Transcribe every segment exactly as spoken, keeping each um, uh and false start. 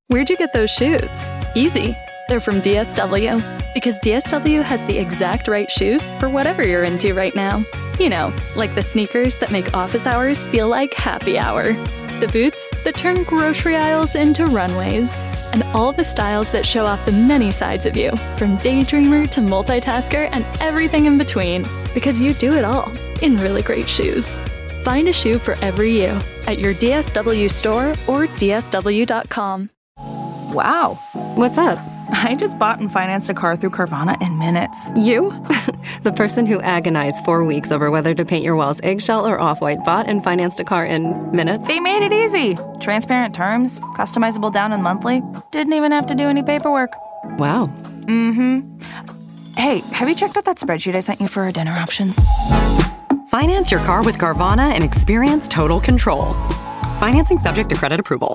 Where'd you get those shoes? Easy. They're from D S W. Because D S W has the exact right shoes for whatever you're into right now. You know, like the sneakers that make office hours feel like happy hour. The boots that turn grocery aisles into runways. And all the styles that show off the many sides of you, from daydreamer to multitasker and everything in between. Because you do it all in really great shoes. Find a shoe for every you at your D S W store or D S W dot com. Wow. What's up? I just bought and financed a car through Carvana in minutes. You? The person who agonized four weeks over whether to paint your walls eggshell or off-white bought and financed a car in minutes? They made it easy. Transparent terms, customizable down and monthly. Didn't even have to do any paperwork. Wow. Mm-hmm. Hey, have you checked out that spreadsheet I sent you for our dinner options? Finance your car with Carvana and experience total control. Financing subject to credit approval.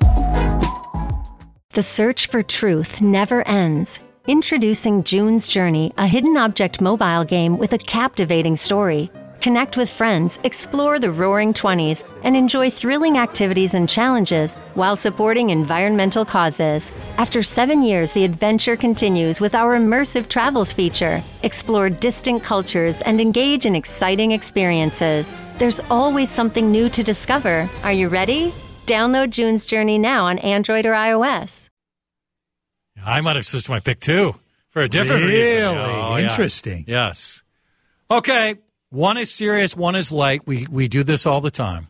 The search for truth never ends. Introducing June's Journey, a hidden object mobile game with a captivating story. Connect with friends, explore the Roaring Twenties, and enjoy thrilling activities and challenges while supporting environmental causes. After seven years, the adventure continues with our immersive travels feature. Explore distant cultures and engage in exciting experiences. There's always something new to discover. Are you ready? Download June's Journey now on Android or iOS. I might have switched my pick, too, for a different really? reason. Oh, Interesting. Yeah. Yes. Okay. One is serious, one is light. We we do this all the time.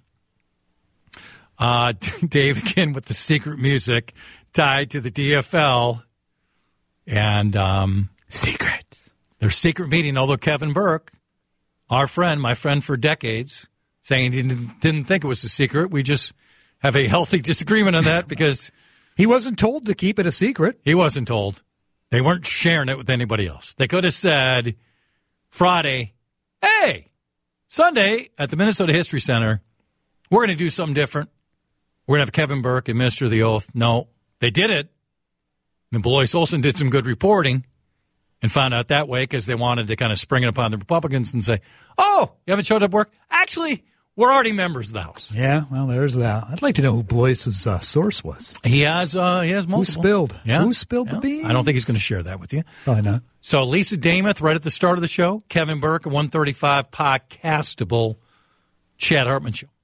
Uh, Dave, again, with the secret music tied to the D F L. And um, secrets. Their secret meeting, although Kevin Burke, our friend, my friend for decades, saying he didn't, didn't think it was a secret. We just have a healthy disagreement on that because he wasn't told to keep it a secret. He wasn't told. They weren't sharing it with anybody else. They could have said Friday, hey, Sunday at the Minnesota History Center, we're going to do something different. We're going to have Kevin Burke administer the oath. No, they did it. And Belois Olson did some good reporting and found out that way because they wanted to kind of spring it upon the Republicans and say, oh, you haven't showed up work? Actually, we're already members of the House. Yeah, well, there's that. I'd like to know who Belois's uh, source was. He has uh, he has multiple. Who spilled? Yeah. Who spilled yeah. the beans? I don't think he's going to share that with you. Probably not. So Lisa Damath, right at the start of the show, Kevin Burke, a one thirty-five podcastable Chad Hartman show.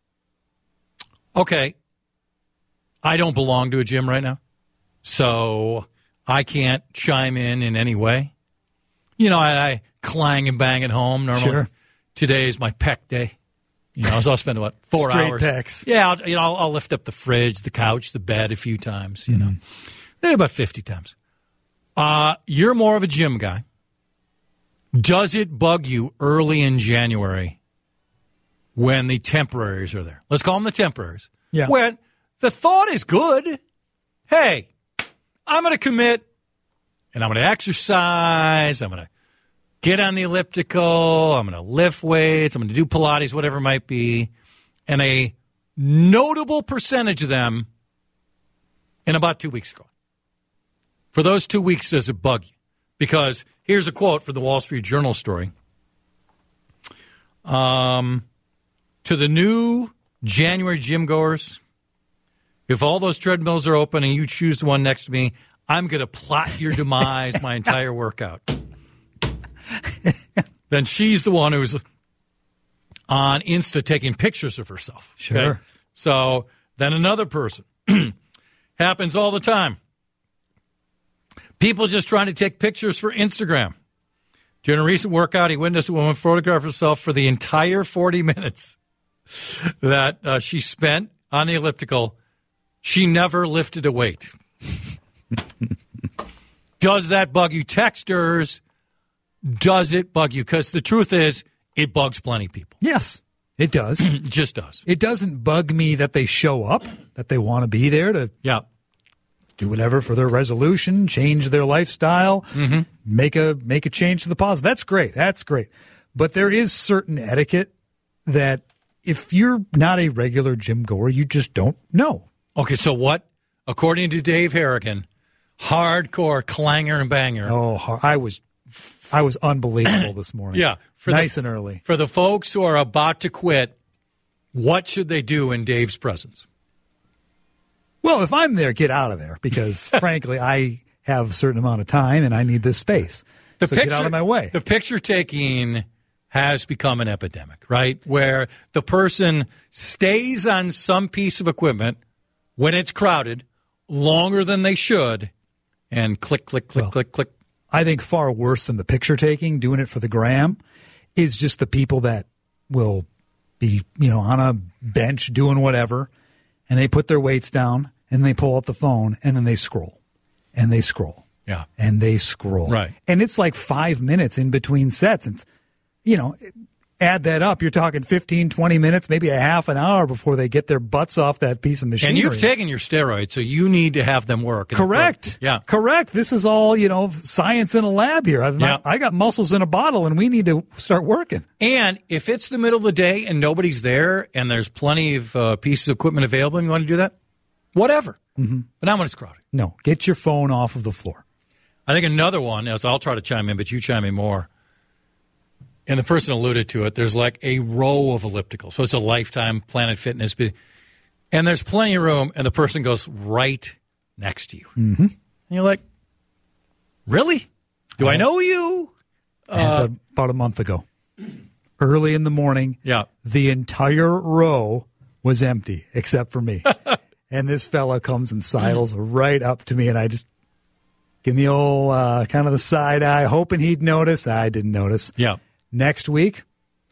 Okay. I don't belong to a gym right now, so I can't chime in in any way. You know, I, I clang and bang at home normally. Sure. Today is my pec day. You know, so I'll spend, what, four Straight hours. pecs. Yeah, I'll, you know, I'll, I'll lift up the fridge, the couch, the bed a few times, you mm-hmm. know. Eh, about fifty times. Uh, you're more of a gym guy. Does it bug you early in January when the temporaries are there? Let's call them the temporaries. Yeah. When the thought is good. Hey, I'm going to commit, and I'm going to exercise. I'm going to get on the elliptical. I'm going to lift weights. I'm going to do Pilates, whatever it might be. And a notable percentage of them in about two weeks ago. For those two weeks, does it bug you? Because here's a quote for the Wall Street Journal story. Um, to the new January gym goers, if all those treadmills are open and you choose the one next to me, I'm going to plot your demise my entire workout. Then she's the one who's on Insta taking pictures of herself. Sure. Okay? So then another person. Happens all the time. People just trying to take pictures for Instagram. During a recent workout, he witnessed a woman photograph herself for the entire forty minutes that uh, she spent on the elliptical. She never lifted a weight. Does that bug you? Texters, does it bug you? Because the truth is, it bugs plenty of people. Yes, it does. It just does. It doesn't bug me that they show up, that they want to be there to yeah. do whatever for their resolution, change their lifestyle, mm-hmm. make a make a change to the positive. That's great. That's great. But there is certain etiquette that if you're not a regular gym goer, you just don't know. Okay, so what, according to Dave Harrigan, hardcore clanger and banger. Oh, I was I was unbelievable this morning. Yeah. For nice the, and early. For the folks who are about to quit, what should they do in Dave's presence? Well, if I'm there, get out of there because, frankly, I have a certain amount of time and I need this space. The so picture, get out of my way. The picture taking has become an epidemic, right? Where the person stays on some piece of equipment when it's crowded longer than they should and click, click, click, well, click, click. I think far worse than the picture taking, doing it for the gram, is just the people that will be, you know, on a bench doing whatever, and they put their weights down and they pull out the phone and then they scroll and they scroll. Yeah. And they scroll. Right. And it's like five minutes in between sets. And, you know, add that up. You're talking fifteen, twenty minutes, maybe a half an hour before they get their butts off that piece of machinery. And you've taken your steroids, so you need to have them work. Correct. Yeah. Correct. This is all, you know, science in a lab here. I've not, Yeah. I got muscles in a bottle, and we need to start working. And if it's the middle of the day and nobody's there and there's plenty of uh, pieces of equipment available and you want to do that, whatever. Mm-hmm. But not when it's crowded. No, get your phone off of the floor. I think another one, as I'll try to chime in, but you chime in more. And the person alluded to it, there's like a row of ellipticals. So it's a Lifetime, Planet Fitness. And there's plenty of room, and the person goes right next to you. Mm-hmm. And you're like, really? Do I know you? Uh, about a month ago. Early in the morning, yeah. the entire row was empty except for me. And this fella comes and sidles right up to me, and I just give me the old uh, kind of the side eye, hoping he'd notice. I didn't notice. Yeah. Next week,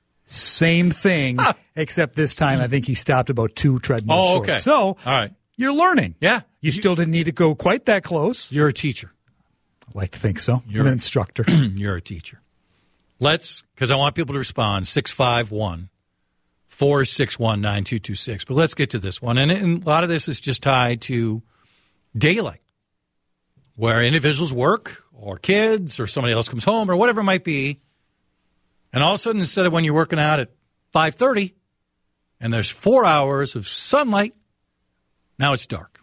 same thing, Ah. except this time I think he stopped about two treadmills Oh, short. okay. So all right. You're learning. Yeah. You, you still didn't need to go quite that close. You're a teacher. I like to think so. You're I'm an instructor. You're a teacher. Let's, because I want people to respond, six five one, four six one, nine two two six. But let's get to this one. And, and a lot of this is just tied to daylight, where individuals work or kids or somebody else comes home or whatever it might be. And all of a sudden, instead of when you're working out at five thirty and there's four hours of sunlight, now it's dark.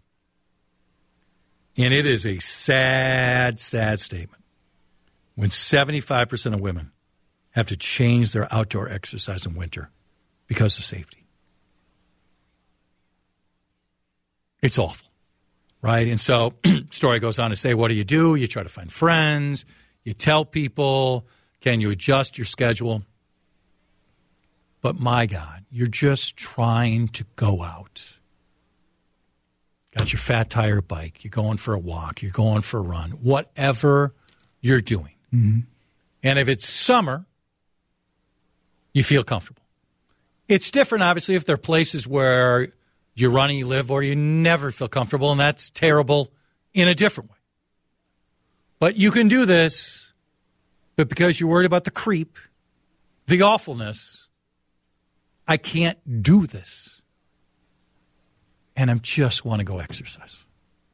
And it is a sad, sad statement when seventy-five percent of women have to change their outdoor exercise in winter because of safety. It's awful, right? And so story goes on to say, what do you do? You try to find friends. You tell people. Can you adjust your schedule? But my God, you're just trying to go out. Got your fat tire bike. You're going for a walk. You're going for a run. Whatever you're doing. Mm-hmm. And if it's summer, you feel comfortable. It's different, obviously, if there are places where you run and you live or you never feel comfortable, and that's terrible in a different way. But you can do this. But because you're worried about the creep, the awfulness, I can't do this. And I just want to go exercise.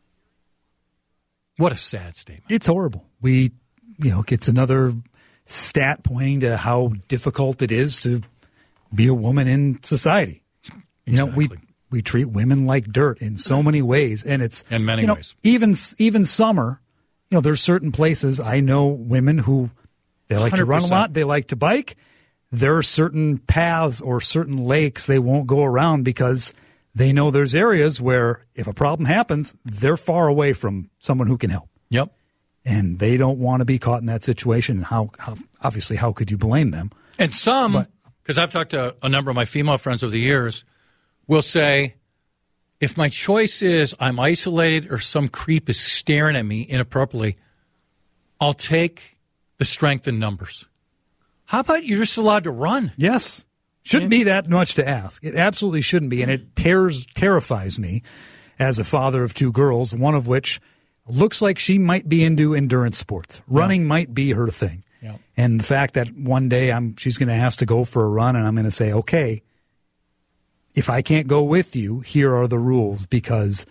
What a sad statement. It's horrible. We, you know, it's another stat pointing to how difficult it is to be a woman in society. Exactly. You know, we we treat women like dirt in so many ways, and it's in many you know, ways. Even even summer, you know, there's certain places I know women who they like to run a lot, they like to bike. There are certain paths or certain lakes they won't go around because they know there's areas where if a problem happens, they're far away from someone who can help. Yep. And they don't want to be caught in that situation. And how, how obviously, how could you blame them? And some, because I've talked to a number of my female friends over the years, will say, if my choice is I'm isolated or some creep is staring at me inappropriately, I'll take the strength in numbers. How about you're just allowed to run? Yes. Shouldn't be that much to ask. It absolutely shouldn't be. And it tears, terrifies me as a father of two girls, one of which looks like she might be into endurance sports. Running yeah. might be her thing. Yeah. And the fact that one day I'm she's going to ask to go for a run and I'm going to say, okay, if I can't go with you, here are the rules because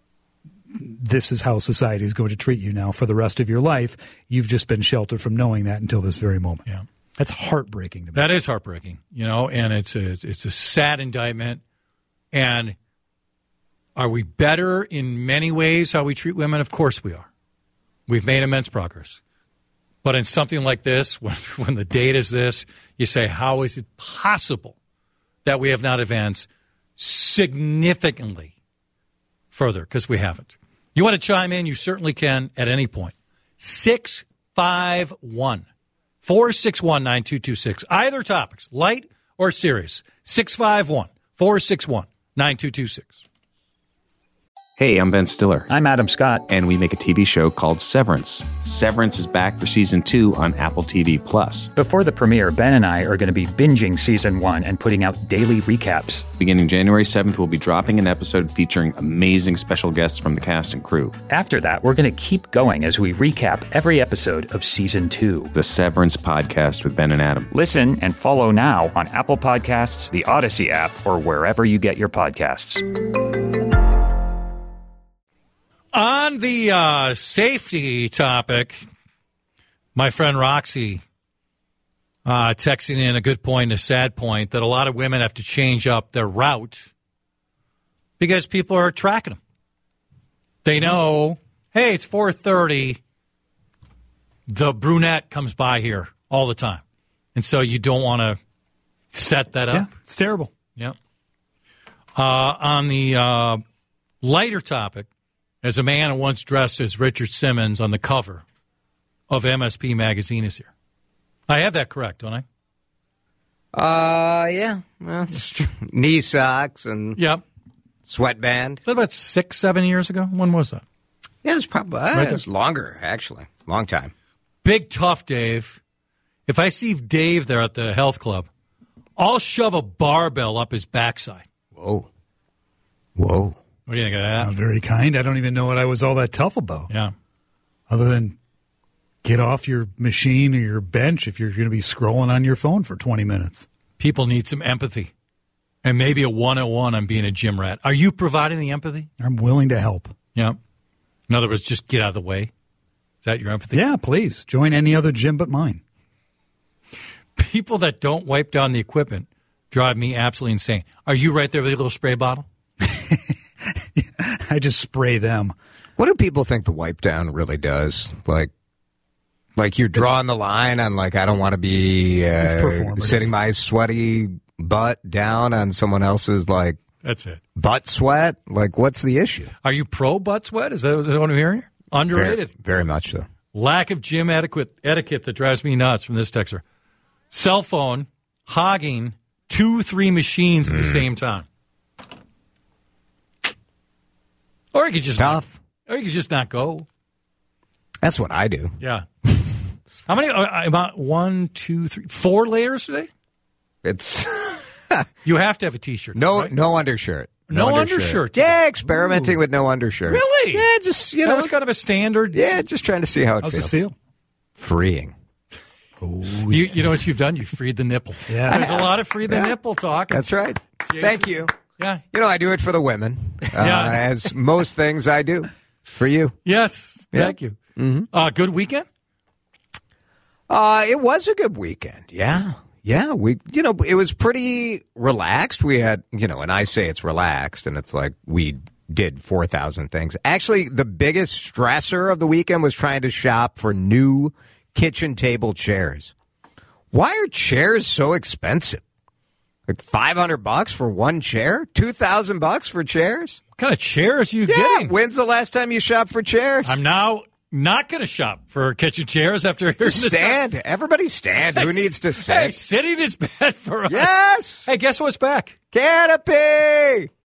this is how society is going to treat you now for the rest of your life. You've just been sheltered from knowing that until this very moment. Yeah. That's heartbreaking to me. That is heartbreaking, you know, and it's a, it's a sad indictment. And are we better in many ways how we treat women? Of course we are. We've made immense progress. But in something like this, when, when the data is this, you say, how is it possible that we have not advanced significantly further because we haven't. You want to chime in? You certainly can at any point. six five one, four six one, nine two two six. Either topics, light or serious. six five one, four six one, nine two two six. Hey, I'm Ben Stiller. I'm Adam Scott. And we make a T V show called Severance. Severance is back for season two on Apple T V Plus. Before the premiere, Ben and I are going to be binging season one and putting out daily recaps. Beginning January seventh, we'll be dropping an episode featuring amazing special guests from the cast and crew. After that, we're going to keep going as we recap every episode of season two. The Severance Podcast with Ben and Adam. Listen and follow now on Apple Podcasts, the Odyssey app, or wherever you get your podcasts. On the uh, safety topic, my friend Roxy uh, texting in a good point and a sad point that a lot of women have to change up their route because people are tracking them. They know, hey, it's four thirty. The brunette comes by here all the time. And so you don't want to set that up. Yeah, it's terrible. Yeah. Uh, on the uh, lighter topic, as a man who once dressed as Richard Simmons on the cover of M S P magazine is here. I have that correct, don't I? Uh, yeah. Well, it's true. Knee socks and yep. sweatband. Is that about six, seven years ago? When was that? Yeah, it was probably uh, right it was longer, actually. Long time. Big tough Dave. If I see Dave there at the health club, I'll shove a barbell up his backside. Whoa. Whoa. What do you think of that? Not very kind. I don't even know what I was all that tough about. Yeah. Other than get off your machine or your bench if you're going to be scrolling on your phone for twenty minutes. People need some empathy. And maybe a one oh one on being a gym rat. Are you providing the empathy? I'm willing to help. Yeah. In other words, just get out of the way. Is that your empathy? Yeah, please. Join any other gym but mine. People that don't wipe down the equipment drive me absolutely insane. Are you right there with your little spray bottle? I just spray them. What do people think the wipe down really does? Like, like you're drawing the line on, like, I don't want to be uh, sitting my sweaty butt down on someone else's, like, that's it. Butt sweat? Like, what's the issue? Are you pro butt sweat? Is that, is that what I'm hearing? Underrated. Very, very much so. Lack of gym etiquette, etiquette that drives me nuts from this texter. Cell phone, hogging two, three machines at mm. the same time. Or you could just Tough. Not, or you could just not go. That's what I do. Yeah. How many? Uh, about one, two, three, four layers today. It's you have to have a T-shirt. No, right? no undershirt. No, no undershirt. undershirt yeah, experimenting Ooh. with no undershirt. Really? Yeah, just you that know, was kind of a standard. Yeah, just trying to see how it How's feels. How's this feel? Freeing. Oh, you, you know what you've done? You freed the nipple. Yeah, there's a lot of free the yeah. nipple talk. That's right. Jason. Thank you. Yeah. You know, I do it for the women, uh, yeah. as most things I do for you. Yes. Yeah. Thank you. Mm-hmm. Uh, good weekend? Uh, it was a good weekend. Yeah. Yeah. We, you know, it was pretty relaxed. We had, you know, and I say it's relaxed and it's like we did four thousand things. Actually, the biggest stressor of the weekend was trying to shop for new kitchen table chairs. Why are chairs so expensive? Like five hundred bucks for one chair? two thousand bucks for chairs? What kind of chairs are you yeah, getting? When's the last time you shopped for chairs? I'm now not going to shop for kitchen chairs after hearing this. Stand. Everybody stand. Who needs to sit? Hey, sitting is bad for us. Yes. Hey, guess what's back? Canopy.